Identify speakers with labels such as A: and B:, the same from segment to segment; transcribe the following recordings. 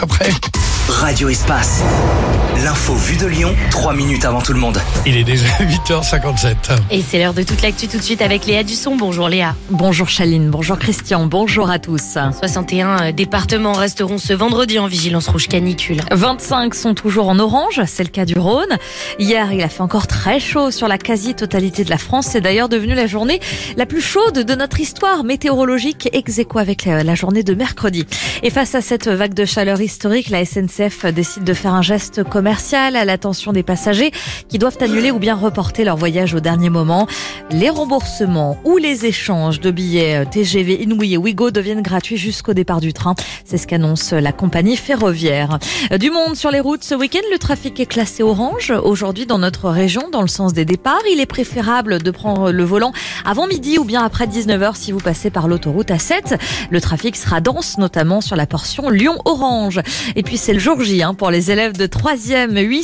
A: après.
B: Radio Espace. L'info vue de Lyon, 3 minutes avant tout le monde.
A: Il est déjà 8h57.
C: Et c'est l'heure de toute l'actu tout de suite avec Léa Dusson. Bonjour Léa.
D: Bonjour Chaline, bonjour Christian, bonjour à tous.
C: 61 départements resteront ce vendredi en vigilance rouge canicule.
D: 25 sont toujours en orange, c'est le cas du Rhône. Hier, il a fait encore très chaud sur la quasi-totalité de la France. C'est d'ailleurs devenu la journée la plus chaude de notre histoire météorologique, ex aequo avec la journée de mercredi. Et face à cette vague de chaleur historique, la SNCF décide de faire un geste commercial à l'attention des passagers qui doivent annuler ou bien reporter leur voyage au dernier moment. Les remboursements ou les échanges de billets TGV, Inouï et Ouigo deviennent gratuits jusqu'au départ du train. C'est ce qu'annonce la compagnie ferroviaire. Du monde sur les routes ce week-end, le trafic est classé orange. Aujourd'hui, dans notre région, dans le sens des départs, il est préférable de prendre le volant avant midi ou bien après 19h si vous passez par l'autoroute A7. Le trafic sera dense, notamment sur la portion Lyon-Orange. Et puis c'est le jour J pour les élèves de 3e.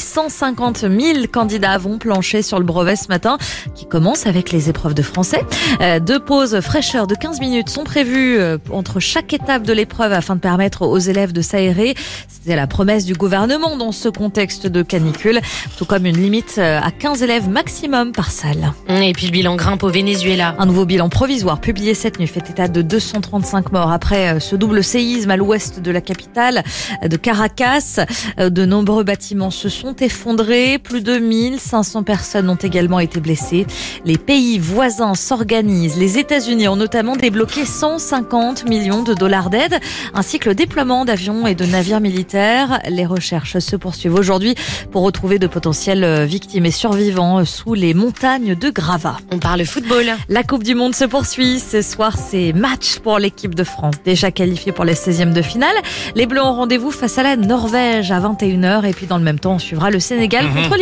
D: 850 000 candidats vont plancher sur le brevet ce matin, qui commence avec les épreuves de français. 2 pauses fraîcheurs de 15 minutes sont prévues entre chaque étape de l'épreuve afin de permettre aux élèves de s'aérer. C'était la promesse du gouvernement dans ce contexte de canicule, tout comme une limite à 15 élèves maximum par salle.
C: Et puis le bilan grimpe au Venezuela.
D: Un nouveau bilan provisoire publié cette nuit fait état de 235 morts après ce double séisme à l'ouest de la capitale de Caracas. De nombreux bâtiments se sont effondrés. Plus de 1500 personnes ont également été blessées. Les pays voisins s'organisent. Les États-Unis ont notamment débloqué 150 millions de dollars d'aide, ainsi que le déploiement d'avions et de navires militaires. Les recherches se poursuivent aujourd'hui pour retrouver de potentielles victimes et survivants sous les montagnes de gravats.
C: On parle football.
D: La Coupe du Monde se poursuit. Ce soir, c'est match pour l'équipe de France, déjà qualifiée pour les 16e de finale. Les Bleus ont rendez-vous face à la Norvège à 21h. Et puis dans le même temps, on suivra le Sénégal contre